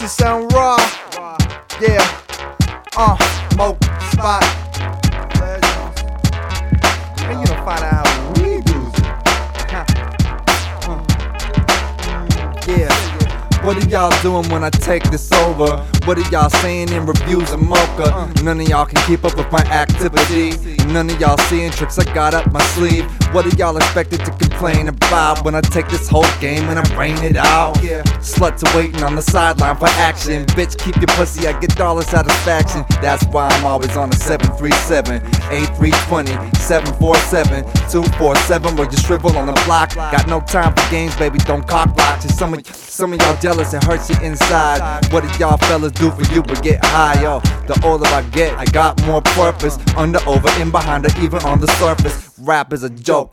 she sound raw. Yeah, Smoke Spot. And you don't find out how we do it. Yeah. What are y'all doing when I take this over? What are y'all saying in reviews of Mocha? None of y'all can keep up with my activity. None of y'all seeing tricks I got up my sleeve. What are y'all expected to complain about when I take this whole game and I rain it out? Sluts are waiting on the sideline for action. Bitch, keep your pussy, I get dollar satisfaction. That's why I'm always on a 737, A320, 747, 247. Where you shrivel on the block. Got no time for games, baby, don't cock block. Some of y'all jealous, it hurts you inside. What did y'all fellas do for you but get high? Yo, the older I get, I got more purpose. Under, over, in, behind, or even on the surface. Rap is a joke,